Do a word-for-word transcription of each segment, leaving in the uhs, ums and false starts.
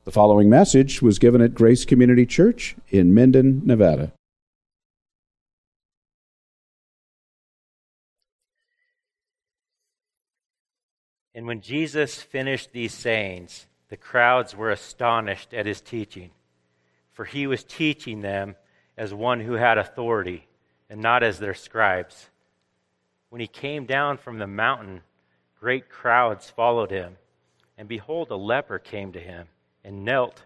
The following message was given at Grace Community Church in Minden, Nevada. And when Jesus finished these sayings, the crowds were astonished at his teaching, for he was teaching them as one who had authority, and not as their scribes. When he came down from the mountain, great crowds followed him, and behold, a leper came to him, and knelt,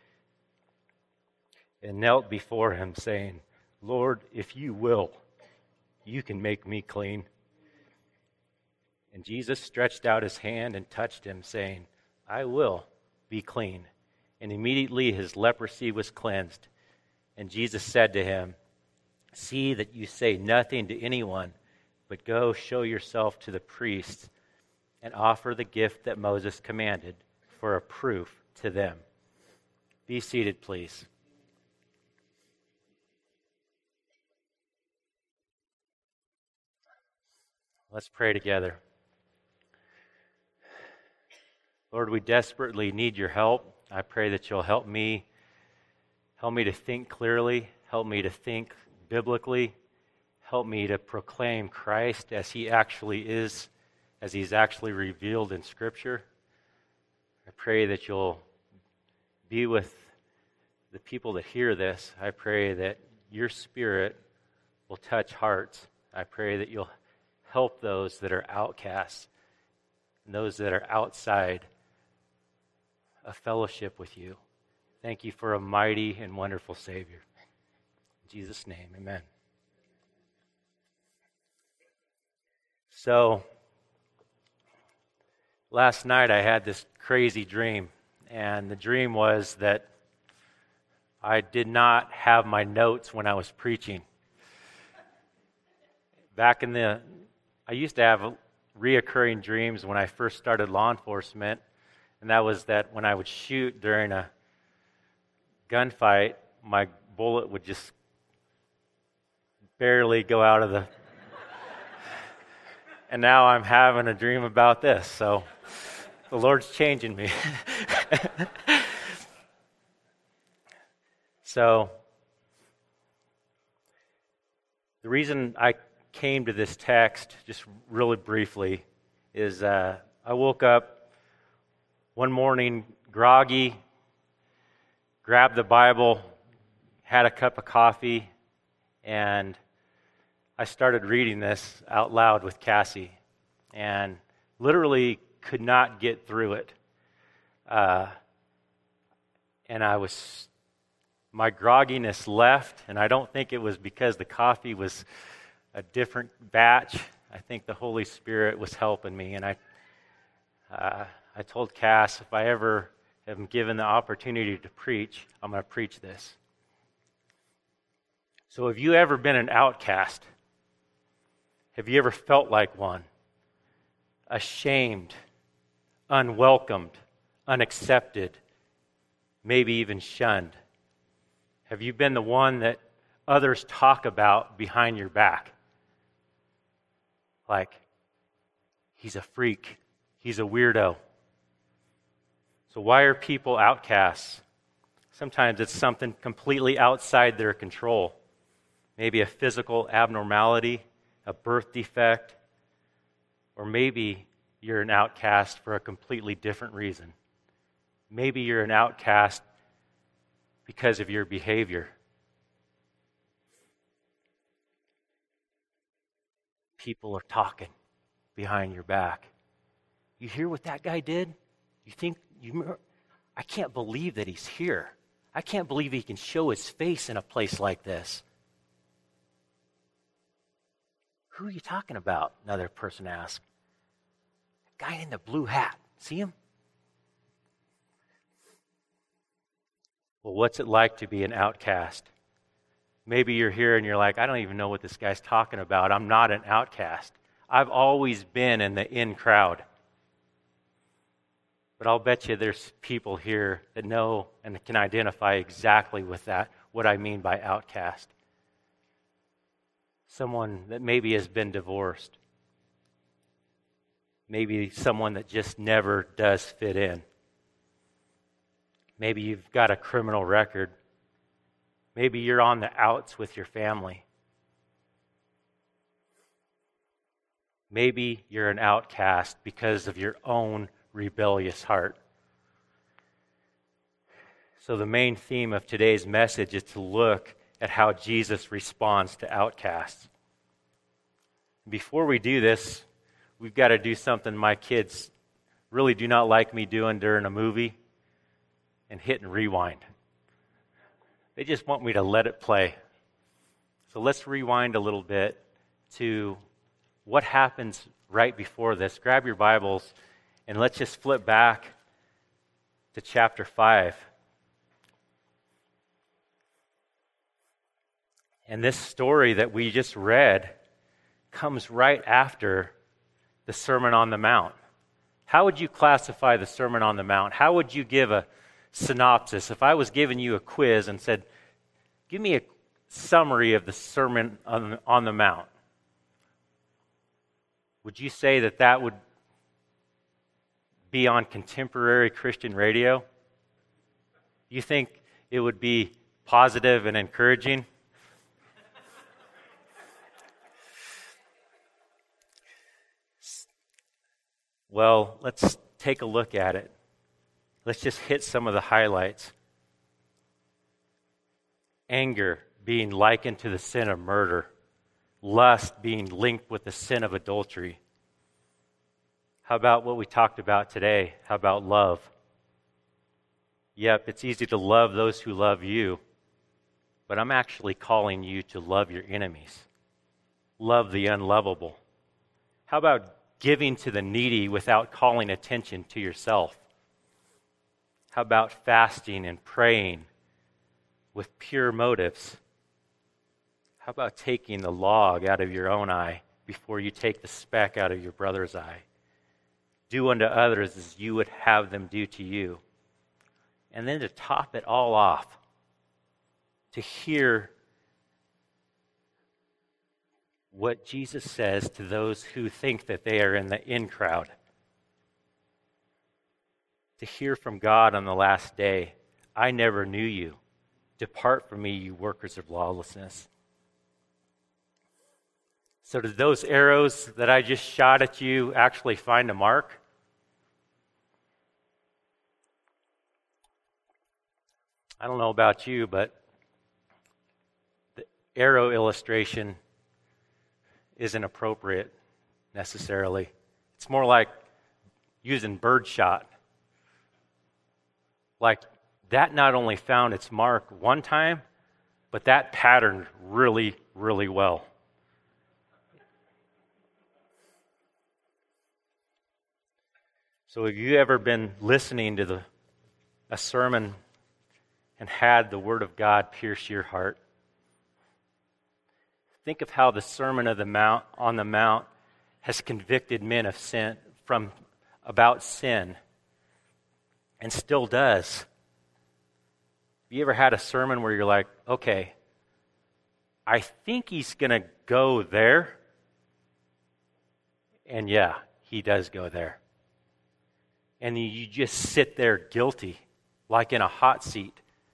and knelt before him, saying, "Lord, if you will, you can make me clean." And Jesus stretched out his hand and touched him, saying, "I will be clean." And immediately his leprosy was cleansed. And Jesus said to him, "See that you say nothing to anyone, but go show yourself to the priests and offer the gift that Moses commanded for a proof to them." Be seated, please. Let's pray together. Lord, we desperately need your help. I pray that you'll help me, help me to think clearly, help me to think biblically, help me to proclaim Christ as he actually is, as he's actually revealed in Scripture. I pray that you'll be with the people that hear this. I pray that your Spirit will touch hearts. I pray that you'll help those that are outcasts and those that are outside a fellowship with you. Thank you for a mighty and wonderful Savior. In Jesus' name, amen. So, last night I had this crazy dream, and the dream was that I did not have my notes when I was preaching. Back in the, I used to have reoccurring dreams when I first started law enforcement, and that was that when I would shoot during a gunfight, my bullet would just barely go out of the... And now I'm having a dream about this, so the Lord's changing me. So, the reason I came to this text, just really briefly, is uh, I woke up one morning groggy, grabbed the Bible, had a cup of coffee, and I started reading this out loud with Cassie, and literally could not get through it. Uh, and I was, my grogginess left, and I don't think it was because the coffee was a different batch. I think the Holy Spirit was helping me, and I, uh, I told Cass, if I ever am given the opportunity to preach, I'm going to preach this. So have you ever been an outcast? Have you ever felt like one? Ashamed, unwelcomed, unaccepted, maybe even shunned? Have you been the one that others talk about behind your back? Like, he's a freak, he's a weirdo. So why are people outcasts? Sometimes it's something completely outside their control. Maybe a physical abnormality, a birth defect, or maybe you're an outcast for a completely different reason. Maybe you're an outcast because of your behavior. People are talking behind your back. You hear what that guy did? You think, you? I can't believe that he's here. I can't believe he can show his face in a place like this. Who are you talking about? Another person asked. The guy in the blue hat. See him? Well, what's it like to be an outcast? Maybe you're here and you're like, I don't even know what this guy's talking about. I'm not an outcast. I've always been in the in crowd. But I'll bet you there's people here that know and can identify exactly with that, what I mean by outcast. Someone that maybe has been divorced. Maybe someone that just never does fit in. Maybe you've got a criminal record. Maybe you're on the outs with your family. Maybe you're an outcast because of your own rebellious heart. So the main theme of today's message is to look at how Jesus responds to outcasts. Before we do this, we've got to do something my kids really do not like me doing during a movie, and hit and rewind. They just want me to let it play. So let's rewind a little bit to what happens right before this. Grab your Bibles and let's just flip back to chapter five. And this story that we just read comes right after the Sermon on the Mount. How would you classify the Sermon on the Mount? How would you give a synopsis? If I was giving you a quiz and said, give me a summary of the Sermon on, on the Mount, would you say that that would be on contemporary Christian radio? You think it would be positive and encouraging? Well, let's take a look at it. Let's just hit some of the highlights. Anger being likened to the sin of murder. Lust being linked with the sin of adultery. How about what we talked about today? How about love? Yep, it's easy to love those who love you, but I'm actually calling you to love your enemies. Love the unlovable. How about giving to the needy without calling attention to yourself? How about fasting and praying with pure motives? How about taking the log out of your own eye before you take the speck out of your brother's eye? Do unto others as you would have them do to you. And then to top it all off, to hear what Jesus says to those who think that they are in the in crowd. To hear from God on the last day, I never knew you. Depart from me, you workers of lawlessness. So did those arrows that I just shot at you actually find a mark? I don't know about you, but the arrow illustration isn't appropriate necessarily. It's more like using birdshot. Like that not only found its mark one time, but that patterned really, really well. So have you ever been listening to the a sermon and had the Word of God pierce your heart? Think of how the Sermon of the Mount on the Mount has convicted men of sin from about sin, and still does. Have you ever had a sermon where you're like, okay, I think he's going to go there, and yeah, he does go there. And you just sit there guilty, like in a hot seat.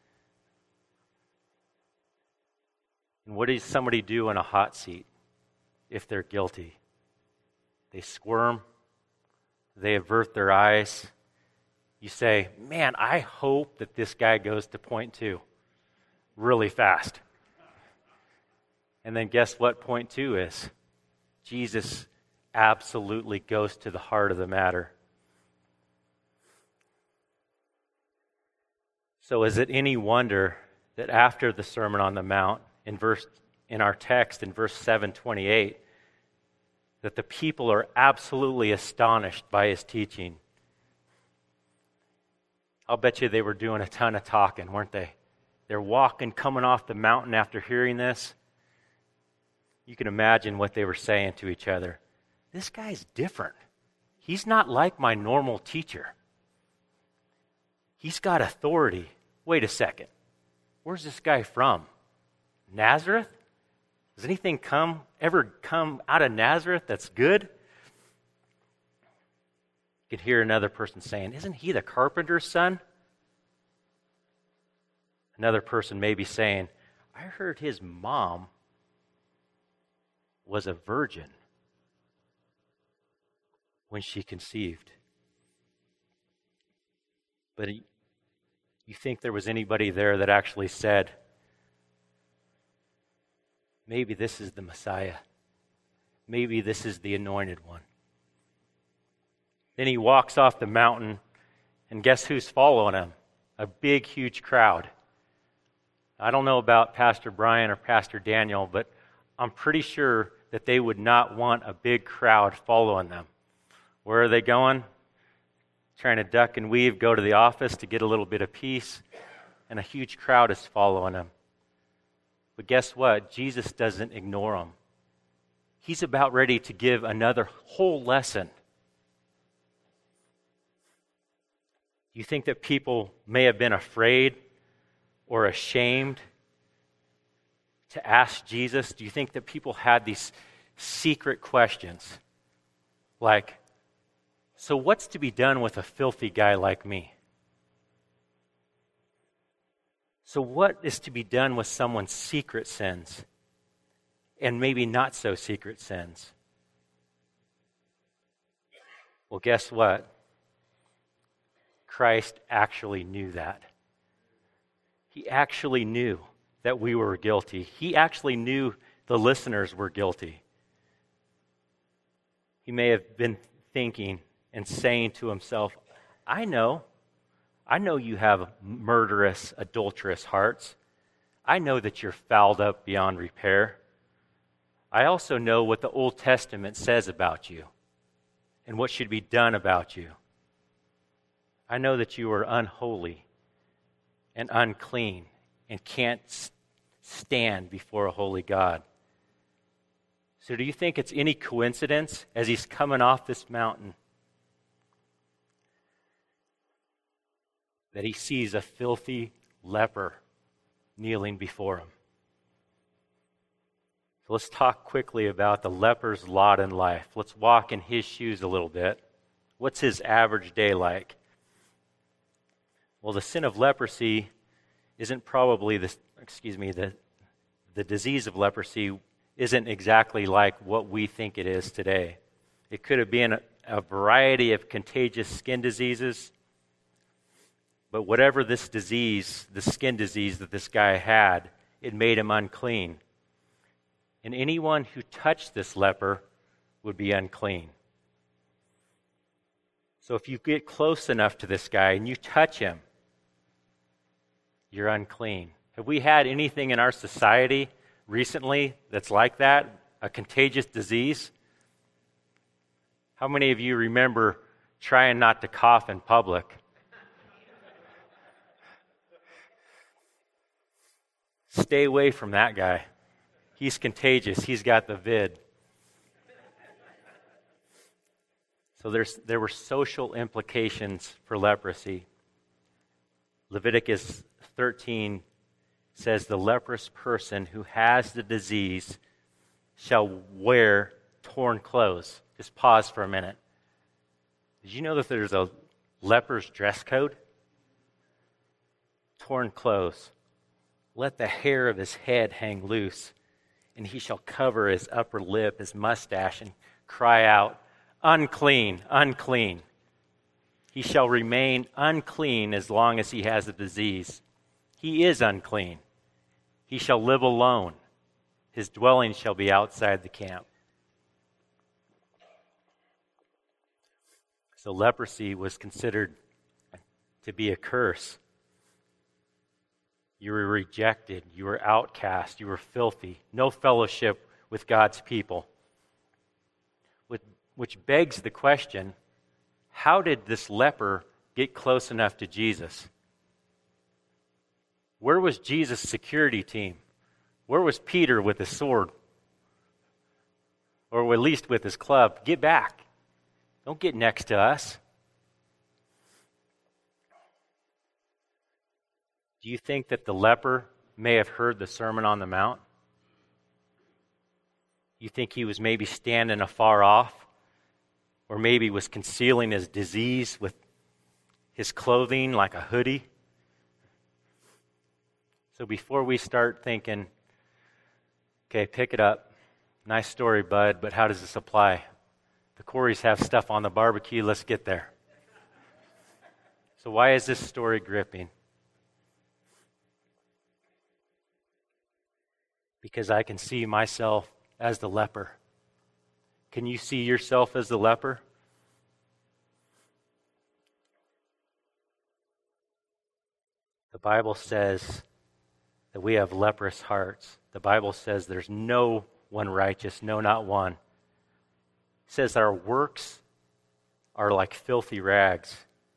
And what does somebody do in a hot seat if they're guilty? They squirm. They avert their eyes. You say, man, I hope that this guy goes to point two really fast. And then guess what point two is? Jesus absolutely goes to the heart of the matter. So is it any wonder that after the Sermon on the Mount, in verse in our text in verse seven twenty-eight, that the people are absolutely astonished by his teaching? I'll bet you they were doing a ton of talking, weren't they? They're walking, coming off the mountain after hearing this. You can imagine what they were saying to each other. This guy's different. He's not like my normal teacher. He's got authority. Wait a second. Where's this guy from? Nazareth? Does anything come ever come out of Nazareth that's good? You could hear another person saying, isn't he the carpenter's son? Another person may be saying, I heard his mom was a virgin when she conceived. But you think there was anybody there that actually said, maybe this is the Messiah. Maybe this is the anointed one. Then he walks off the mountain, and guess who's following him? A big, huge crowd. I don't know about Pastor Brian or Pastor Daniel, but I'm pretty sure that they would not want a big crowd following them. Where are they going? Trying to duck and weave, go to the office to get a little bit of peace, and a huge crowd is following them. But guess what? Jesus doesn't ignore them. He's about ready to give another whole lesson. You think that people may have been afraid or ashamed to ask Jesus? Do you think that people had these secret questions? Like, so what's to be done with a filthy guy like me? So what is to be done with someone's secret sins and maybe not so secret sins? Well, guess what? Christ actually knew that. He actually knew that we were guilty. He actually knew the listeners were guilty. He may have been thinking and saying to himself, I know. I know you have murderous, adulterous hearts. I know that you're fouled up beyond repair. I also know what the Old Testament says about you and what should be done about you. I know that you are unholy and unclean and can't stand before a holy God. So do you think it's any coincidence as he's coming off this mountain that he sees a filthy leper kneeling before him? So let's talk quickly about the leper's lot in life. Let's walk in his shoes a little bit. What's his average day like? Well, the sin of leprosy isn't probably the, excuse me, the, the disease of leprosy isn't exactly like what we think it is today. It could have been a, a variety of contagious skin diseases, but whatever this disease, the skin disease that this guy had, it made him unclean. And anyone who touched this leper would be unclean. So if you get close enough to this guy and you touch him, you're unclean. Have we had anything in our society recently that's like that? A contagious disease? How many of you remember trying not to cough in public? Stay away from that guy. He's contagious. He's got the vid. So there's there were social implications for leprosy. Leviticus thirteen says the leprous person who has the disease shall wear torn clothes. Just pause for a minute. Did you know that there's a leper's dress code? Torn clothes. Let the hair of his head hang loose, and he shall cover his upper lip, his mustache, and cry out, unclean, unclean. He shall remain unclean as long as he has a disease. He is unclean. He shall live alone. His dwelling shall be outside the camp. So leprosy was considered to be a curse. You were rejected. You were outcast. You were filthy. No fellowship with God's people. Which begs the question, how did this leper get close enough to Jesus? Where was Jesus' security team? Where was Peter with his sword? Or at least with his club? Get back. Don't get next to us. Do you think that the leper may have heard the Sermon on the Mount? You think he was maybe standing afar off? Or maybe was concealing his disease with his clothing like a hoodie? So before we start thinking, okay, pick it up, nice story, bud, but how does this apply? The Coreys have stuff on the barbecue, let's get there. So why is this story gripping? Because I can see myself as the leper. Can you see yourself as the leper? The Bible says that we have leprous hearts. The Bible says there's no one righteous, no, not one. It says our works are like filthy rags.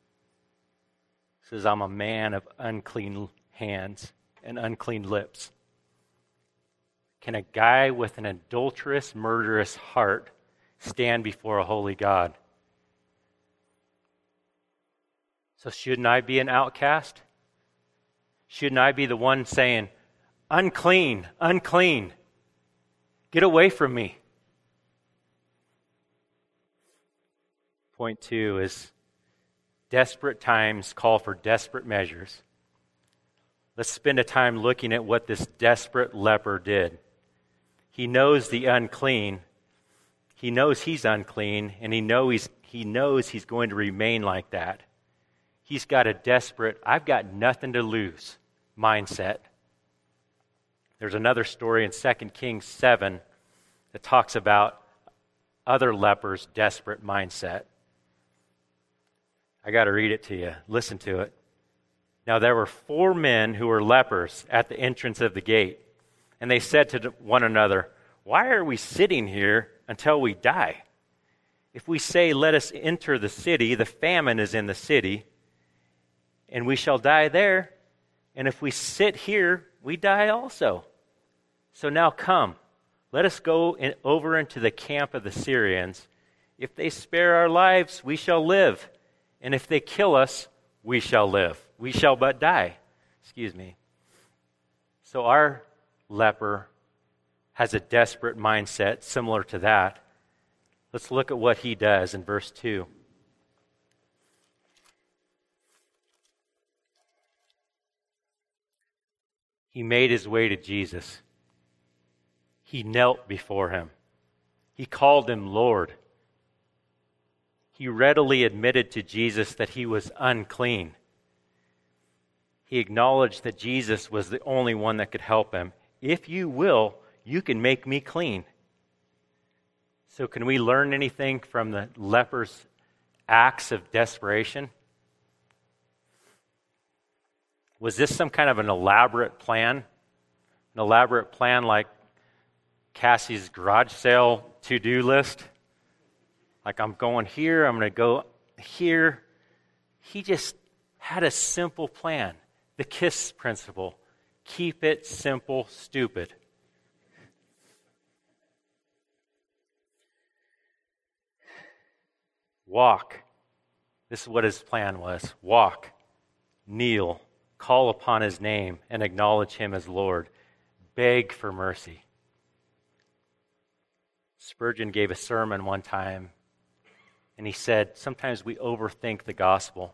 It says I'm a man of unclean hands and unclean lips. Can a guy with an adulterous, murderous heart stand before a holy God? So shouldn't I be an outcast? Shouldn't I be the one saying, unclean, unclean, get away from me? Point two is desperate times call for desperate measures. Let's spend a time looking at what this desperate leper did. He knows the unclean. He knows he's unclean, and he knows he's, he knows he's going to remain like that. He's got a desperate, I've got nothing to lose mindset. There's another story in Second Kings seven that talks about other lepers' desperate mindset. I got to read it to you. Listen to it. Now there were four men who were lepers at the entrance of the gate, and they said to one another, "Why are we sitting here until we die? If we say, 'Let us enter the city,' the famine is in the city, and we shall die there. And if we sit here, we die also. So now come, let us go in, over into the camp of the Syrians. If they spare our lives, we shall live. And if they kill us, we shall live. We shall but die." Excuse me. So our leper has a desperate mindset similar to that. Let's look at what he does in verse two. He made his way to Jesus. He knelt before him. He called him Lord. He readily admitted to Jesus that he was unclean. He acknowledged that Jesus was the only one that could help him. If you will, you can make me clean. So can we learn anything from the leper's acts of desperation? Was this some kind of an elaborate plan? An elaborate plan like Cassie's garage sale to-do list? Like, I'm going here, I'm going to go here. He just had a simple plan. The KISS principle. Keep it simple, stupid. Walk. This is what his plan was. Walk, kneel, call upon his name, and acknowledge him as Lord. Beg for mercy. Spurgeon gave a sermon one time, and he said, sometimes we overthink the gospel.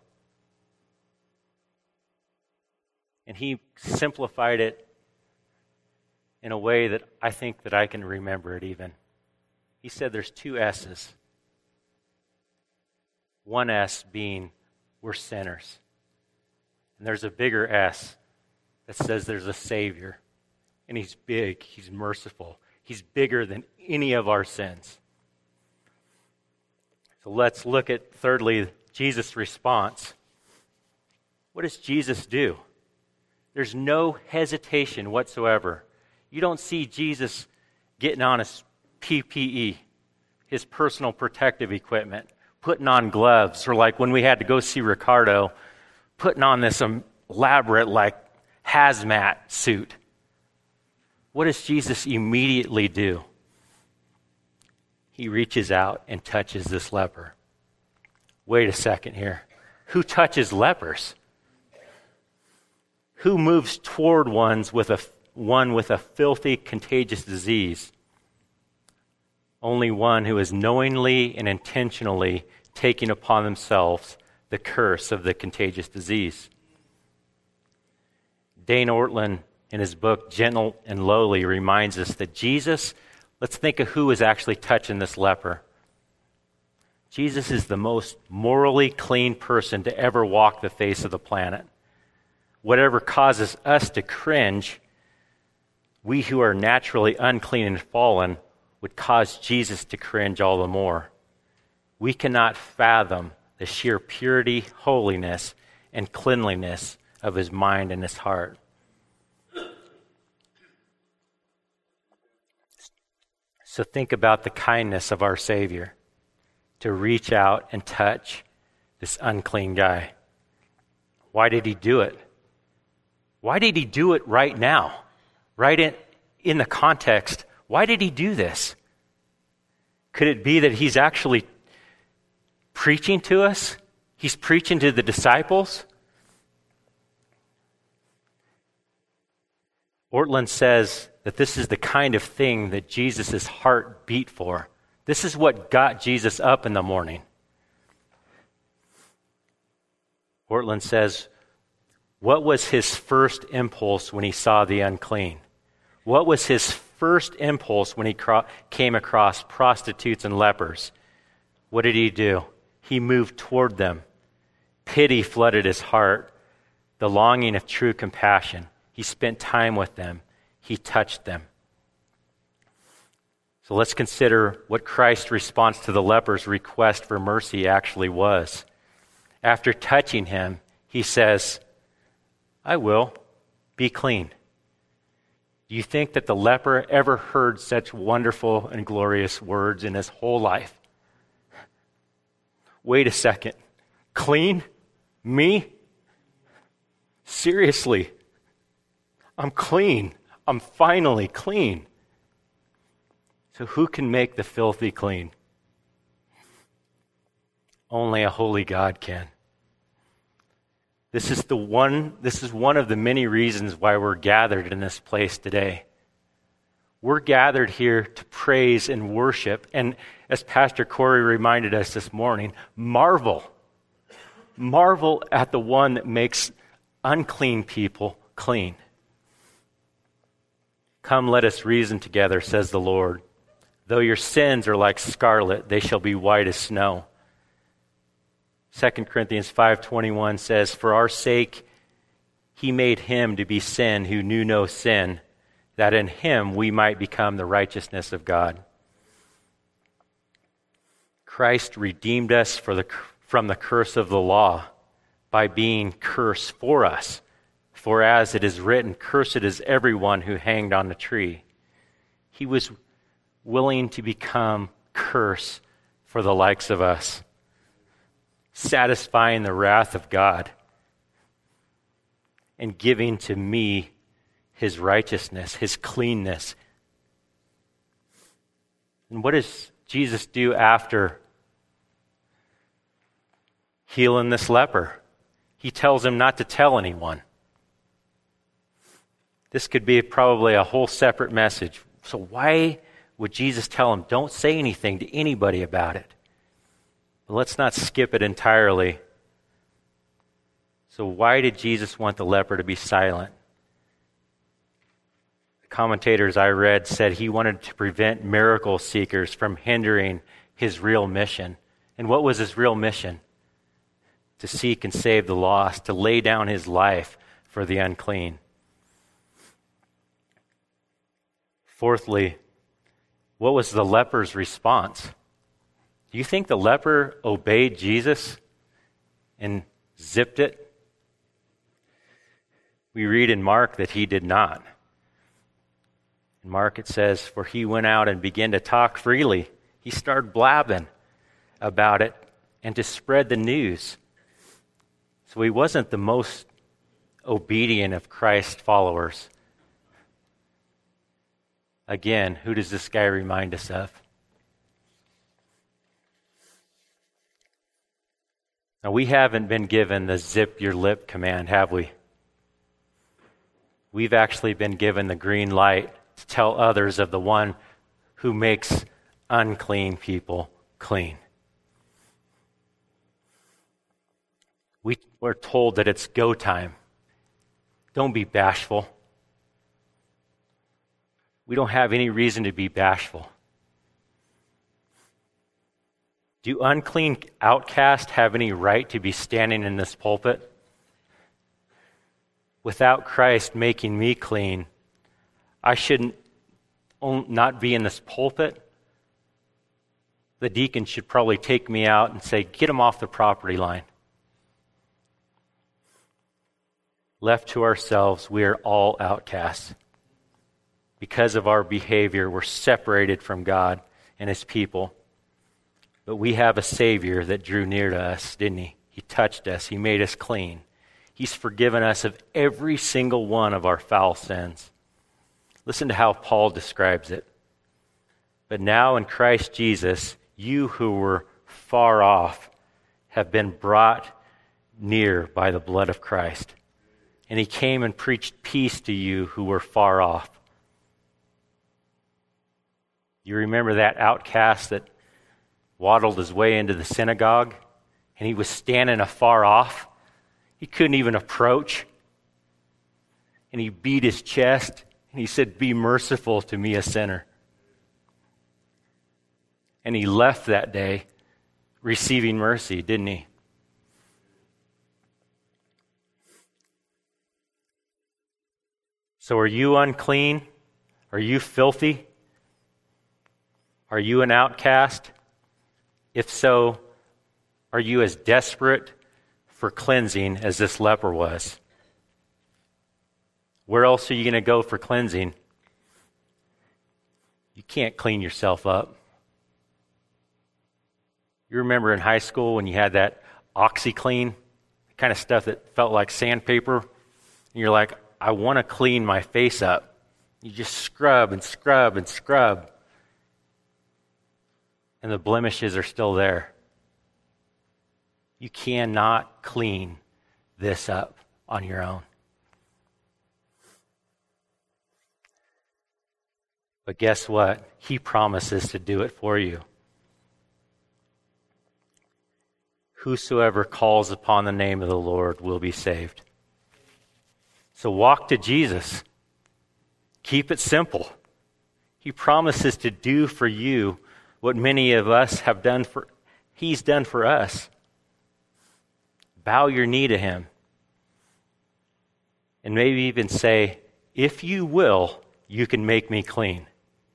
And he simplified it in a way that I think that I can remember it even. He said there's two S's. One S being we're sinners. And there's a bigger S that says there's a Savior. And he's big, he's merciful. He's bigger than any of our sins. So let's look at, thirdly, Jesus' response. What does Jesus do? There's no hesitation whatsoever. You don't see Jesus getting on his P P E, his personal protective equipment, putting on gloves, or like when we had to go see Ricardo, putting on this elaborate, like, hazmat suit. What does Jesus immediately do? He reaches out and touches this leper. Wait a second here. Who touches lepers? Who moves toward ones with a, one with a filthy, contagious disease? Only one who is knowingly and intentionally taking upon themselves the curse of the contagious disease. Dane Ortland in his book, Gentle and Lowly, reminds us that Jesus, let's think of who is actually touching this leper. Jesus is the most morally clean person to ever walk the face of the planet. Whatever causes us to cringe, we who are naturally unclean and fallen would cause Jesus to cringe all the more. We cannot fathom the sheer purity, holiness, and cleanliness of his mind and his heart. So think about the kindness of our Savior to reach out and touch this unclean guy. Why did he do it? Why did he do it right now? Right in, in the context, why did he do this? Could it be that he's actually preaching to us? He's preaching to the disciples? Ortlund says that this is the kind of thing that Jesus' heart beat for. This is what got Jesus up in the morning. Ortlund says, what was his first impulse when he saw the unclean? What was his first impulse when he cro- came across prostitutes and lepers? What did he do? He moved toward them. Pity flooded his heart, the longing of true compassion. He spent time with them. He touched them. So let's consider what Christ's response to the leper's request for mercy actually was. After touching him, he says, I will, be clean. Do you think that the leper ever heard such wonderful and glorious words in his whole life? Wait a second. Clean? Me? Seriously? I'm clean. I'm finally clean. So who can make the filthy clean? Only a holy God can. This is the one, this is one of the many reasons why we're gathered in this place today. We're gathered here to praise and worship, and as Pastor Corey reminded us this morning, marvel. Marvel at the one that makes unclean people clean. Come, let us reason together, says the Lord. Though your sins are like scarlet, they shall be white as snow. Second Corinthians five twenty-one says, for our sake he made him to be sin who knew no sin, that in him we might become the righteousness of God. Christ redeemed us for the, from the curse of the law by being cursed for us. For as it is written, cursed is everyone who hanged on the tree. He was willing to become curse for the likes of us, satisfying the wrath of God and giving to me his righteousness, his cleanness. And what does Jesus do after healing this leper? He tells him not to tell anyone. This could be probably a whole separate message. So why would Jesus tell him, don't say anything to anybody about it? But let's not skip it entirely. So why did Jesus want the leper to be silent? The commentators I read said he wanted to prevent miracle seekers from hindering his real mission. And what was his real mission? To seek and save the lost, to lay down his life for the unclean. Fourthly, what was the leper's response? Do you think the leper obeyed Jesus and zipped it? We read in Mark that he did not. In Mark it says, for he went out and began to talk freely. He started blabbing about it and to spread the news. So he wasn't the most obedient of Christ's followers. Again, who does this guy remind us of? Now, we haven't been given the zip your lip command, have we? We've actually been given the green light to tell others of the one who makes unclean people clean. We were told that it's go time. Don't be bashful. we don't have any reason to be bashful. Do unclean outcasts have any right to be standing in this pulpit? Without Christ making me clean, I shouldn't not be in this pulpit. The deacon should probably take me out and say, get him off the property line. Left to ourselves, we are all outcasts. Because of our behavior, we're separated from God and His people. But we have a Savior that drew near to us, didn't He? He touched us. He made us clean. He's forgiven us of every single one of our foul sins. Listen to how Paul describes it. But now in Christ Jesus, you who were far off have been brought near by the blood of Christ. And He came and preached peace to you who were far off. You remember that outcast that waddled his way into the synagogue, and he was standing afar off? He couldn't even approach. And he beat his chest, and he said, be merciful to me, a sinner. And he left that day receiving mercy, didn't he? So are you unclean? Are you filthy? Are you an outcast? If so, are you as desperate for cleansing as this leper was? Where else are you going to go for cleansing? You can't clean yourself up. You remember in high school when you had that OxyClean, the kind of stuff that felt like sandpaper, and you're like, I want to clean my face up. You just scrub and scrub and scrub, and the blemishes are still there. You cannot clean this up on your own. But guess what? He promises to do it for you. Whosoever calls upon the name of the Lord will be saved. So walk to Jesus. Keep it simple. He promises to do for you what many of us have done for, He's done for us. Bow your knee to Him. And maybe even say, if you will, you can make me clean.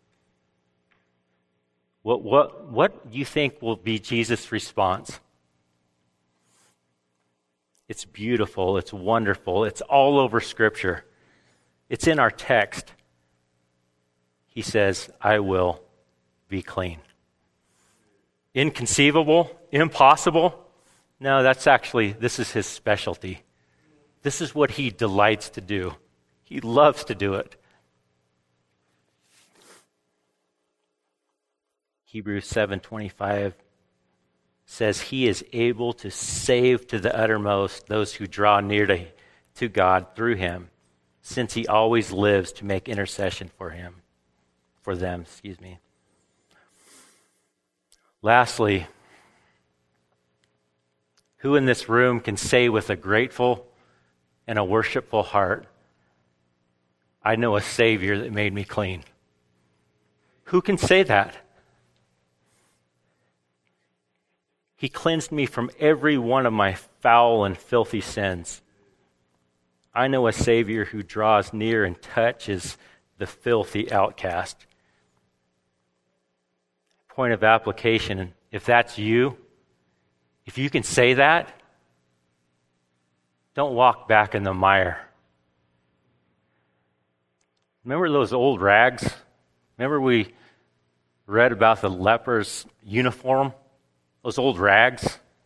What, what, what do you think will be Jesus' response? It's beautiful. It's wonderful. It's all over Scripture. It's in our text. He says, I will be clean. Inconceivable? Impossible? No, that's actually, this is His specialty. This is what He delights to do. He loves to do it. Hebrews seven twenty-five says He is able to save to the uttermost those who draw near to, to God through Him, since He always lives to make intercession for him, for them, excuse me. Lastly, who in this room can say with a grateful and a worshipful heart, I know a Savior that made me clean? Who can say that? He cleansed me from every one of my foul and filthy sins. I know a Savior who draws near and touches the filthy outcast. Point of application, if that's you, if you can say that, don't walk back in the mire. Remember those old rags? Remember we read about the leper's uniform? Those old rags?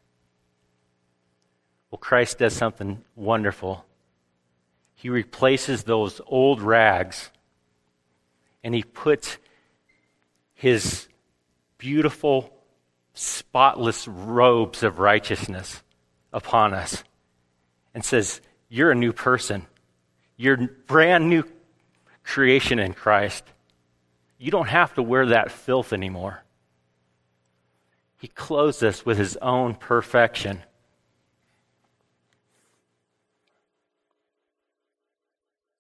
Well, Christ does something wonderful. He replaces those old rags and He puts His beautiful, spotless robes of righteousness upon us and says, you're a new person. You're a brand new creation in Christ. You don't have to wear that filth anymore. He clothes us with His own perfection.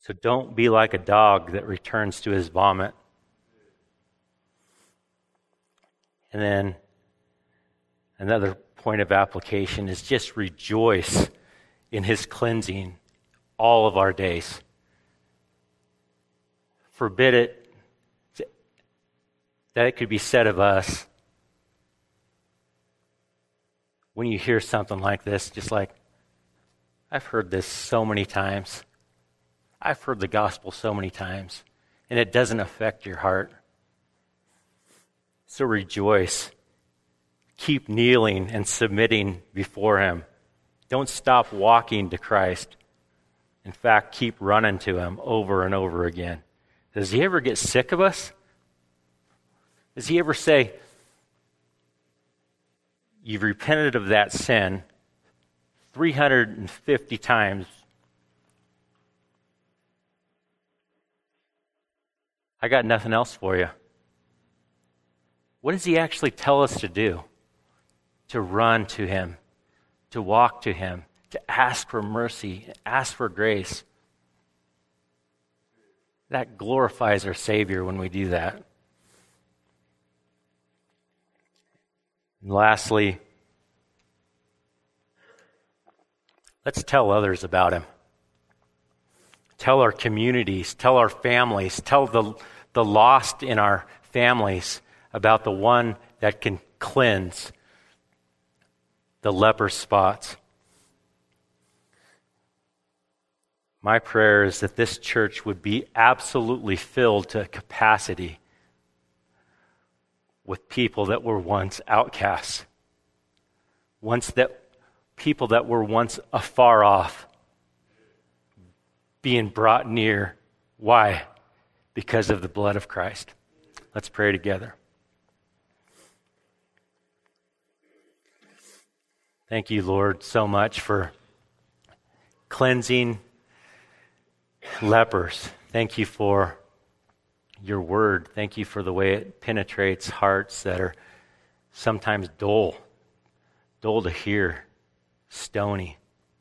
So don't be like a dog that returns to his vomit. And then another point of application is just rejoice in his cleansing all of our days. Forbid it that it could be said of us when you hear something like this, just like, I've heard this so many times. I've heard the gospel so many times, and it doesn't affect your heart. So rejoice. Keep kneeling and submitting before him. Don't stop walking to Christ. In fact, keep running to him over and over again. Does he ever get sick of us? Does he ever say, you've repented of that sin three hundred fifty times. I got nothing else for you. What does he actually tell us to do? To run to him, to walk to him, to ask for mercy, ask for grace. That glorifies our Savior when we do that. And lastly, let's tell others about him. Tell our communities, tell our families, tell the, the lost in our families about the one that can cleanse the leper spots. My prayer is that this church would be absolutely filled to capacity with people that were once outcasts, once that people that were once afar off, being brought near. Why? Because of the blood of Christ. Let's pray together. Thank you, Lord, so much for cleansing lepers. Thank you for your word. Thank you for the way it penetrates hearts that are sometimes dull, dull to hear, stony.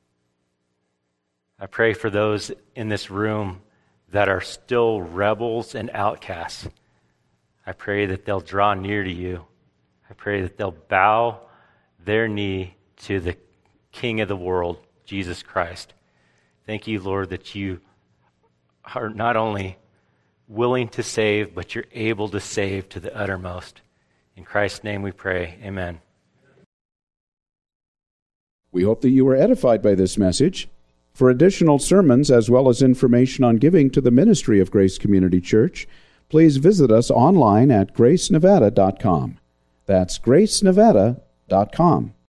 I pray for those in this room that are still rebels and outcasts. I pray that they'll draw near to you. I pray that they'll bow their knee to the King of the world, Jesus Christ. Thank you, Lord, that you are not only willing to save, but you're able to save to the uttermost. In Christ's name we pray. Amen. We hope that you were edified by this message. For additional sermons as well as information on giving to the ministry of Grace Community Church, please visit us online at grace nevada dot com. That's grace nevada dot com.